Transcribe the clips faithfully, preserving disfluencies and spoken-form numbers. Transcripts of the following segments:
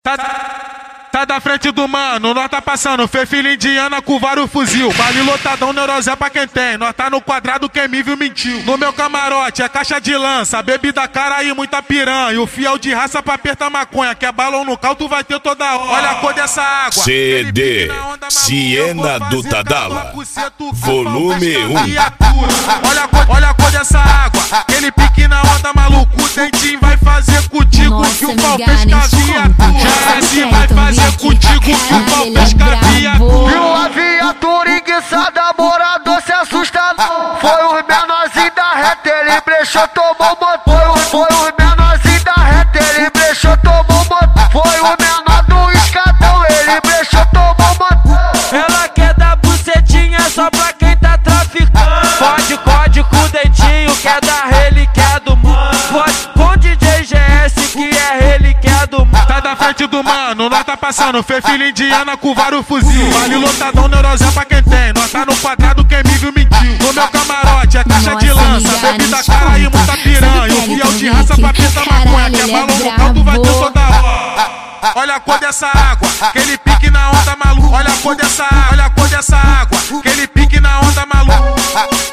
Tá, tá da frente do mano, nós tá passando, fê filha indiana com vários fuzil. Baile lotadão, neurosé pra quem tem. Nós tá no quadrado, quem me viu mentiu. No meu camarote é caixa de lança, bebida cara e muita piranha. E o fiel de raça pra apertar maconha, que é balão no cal, tu vai ter toda hora. Olha a cor dessa água. C D Siena do Tadala, volume um. Olha a cor, olha a cor dessa água. Aquele pique na onda, maluco. O dentinho vai fazer contigo que o pau fez com a viatura. Já esse vai fazer contigo que o pau fez com a viatura. Viu a viatura enguiçada, morador se assusta não. Foi os menorzinhos da reta, ele brechou, tomou motor. Foi os menorzinhos da reta, ele brechou, tomou motor. Foi o menor do escadão, ele brechou, tomou motor. Ela quer dar bucetinha só pra quem tá traficando. Fode código com o dentinho, quer dar relíquia do mundo. Fode com D J G S que é relíquia do mundo. Tá da frente do mano, nós tá passando, fê filha indiana com vários fuzil. Vale lotadão, neurosé pra quem tem. Nós tá no quadrado, quem me viu mentiu. No meu camarote é caixa de lança, bebida cara e muita piranha. E o fiel de raça pra apertar maconha, que é balão no cal, tu vai ter toda hora. Olha a cor dessa água, aquele pique na onda maluco. Olha a cor dessa água, olha a cor dessa água, aquele pique na onda maluco.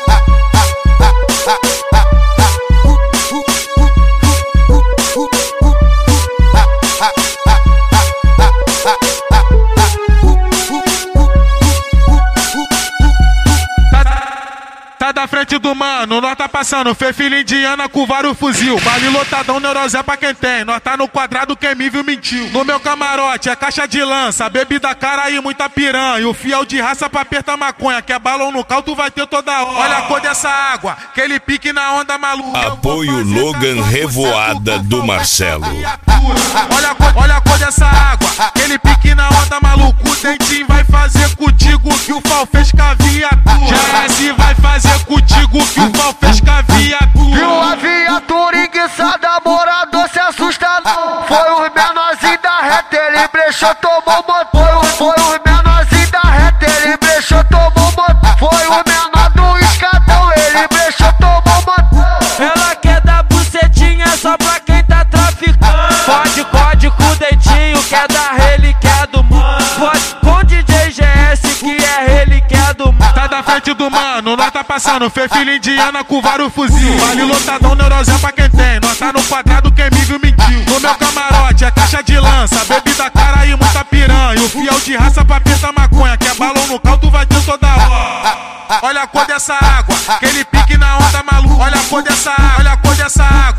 Tá da frente do mano, nós tá passando, fê filha indiana com vários fuzil. Baile lotadão, neurosé pra quem tem. Nós tá no quadrado, quem me viu mentiu. No meu camarote é caixa de lança, bebida cara e muita piranha. E o fiel de raça pra apertar maconha, que é balão no cal, tu vai ter toda hora. Olha a cor dessa água, aquele pique na onda maluco. Apoio Logan Revoada do Marcelo. Olha a cor, olha a cor dessa água, aquele pique na onda maluco. O dentinho vai fazer contigo que o pau fez com a viatura. Já esse vai fazer contigo que o pau fez com a viatura. Viu a viatura enguiçada, morador se assusta não. Foi os menorzinhos da reta, ele brechou, tomou motor. Foi os menorzinhos da reta, ele brechou, tomou motor. Foi o menor do escadão, ele brechou, tomou motor. Ela quer dar bucetinha só pra quem tá traficando. Fode código com o dentinho, quer dar relíquia do mundo. Fode com D J G S que é relíquia do mundo. Tá da frente do mano, nós tá passando, fê filha indiana com vários fuzil. Vale lotadão, neurosé pra quem tem. Nós tá no quadrado, quem me viu mentiu. No meu camarote é caixa de lança, bebida cara e muita piranha. E o fiel de raça pra apertar maconha, que é balão no cal, tu vai ter toda hora. Olha a cor dessa água, aquele pique na onda maluco. Olha a cor dessa água, olha a cor dessa água.